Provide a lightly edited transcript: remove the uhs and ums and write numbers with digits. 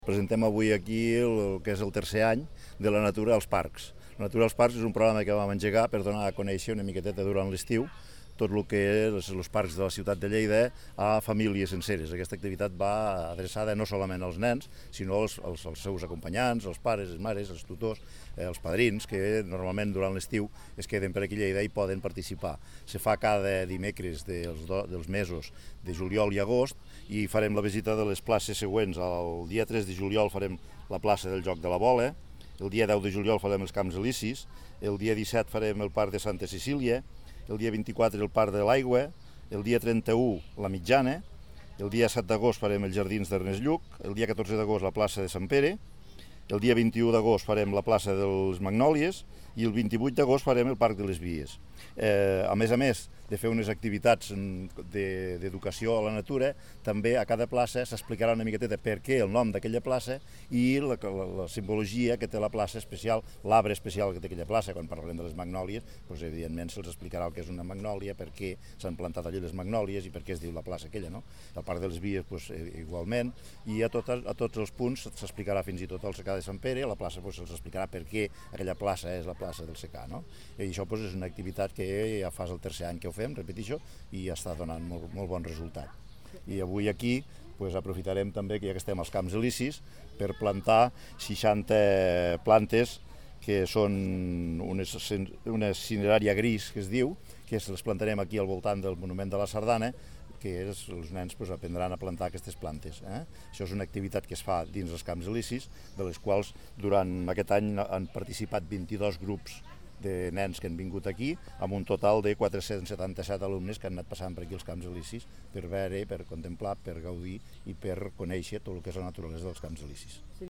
Presentem avui aquí el que és el tercer any de la Natura als Parcs. La Natura als Parcs és un programa que vam engegar per donar a conèixer una miqueteta durant l'estiu tot el que és els parcs de la ciutat de Lleida a famílies senceres. Aquesta activitat va adreçada no solament als nens, sinó als seus acompanyants, als pares, les mares, els tutors, els padrins, que normalment durant l'estiu es queden per aquí a Lleida i poden participar. Se fa cada dimecres dels mesos de juliol i agost i farem la visita de les places següents. El dia 3 de juliol farem la plaça del Joc de la Bola, el dia 10 de juliol farem els Camps Elisis, el dia 17 farem el Parc de Santa Cecília, el dia 24 el Parc de l'Aigua, el dia 31 la Mitjana, el dia 7 d'agost farem els Jardins d'Ernest Lluch, el dia 14 d'agost la plaça de Sant Pere, el dia 21 d'agost farem la plaça dels Magnòlies i el 28 d'agost farem el Parc de les Vies. A més de fer unes activitats d'educació a la natura, també a cada plaça s'explicarà una miqueteta per què el nom d'aquella plaça i la simbologia que té la plaça especial, l'arbre especial que té aquella plaça. Quan parlarem de les magnòlies, doncs, evidentment se'ls explicarà el que és una magnòlia, per què s'han plantat allí les magnòlies i per què es diu la plaça aquella, no? El Parc de les Vies, doncs, igualment, i a tots els punts s'explicarà fins i tot el secà de Sant Pere, a la plaça se'ls explicarà per què aquella plaça és la plaça del secà, no? I això és una activitat que ja fa el tercer any que ho fem, repeteixo, i està donant molt bon resultat. I avui aquí aprofitarem també que ja que estem als Camps Elisis per plantar 60 plantes que són una cinerària gris, que es diu, que les plantarem aquí al voltant del Monument de la Sardana, que els nens aprendran a plantar aquestes plantes. Això és una activitat que es fa dins els Camps Elisis, de les quals durant aquest any han participat 22 grups de nens que han vingut aquí, amb un total de 477 alumnes que han anat passant per aquí als Camps Elisis per veure, per contemplar, per gaudir i per conèixer tot el que és la naturalesa dels Camps Elisis.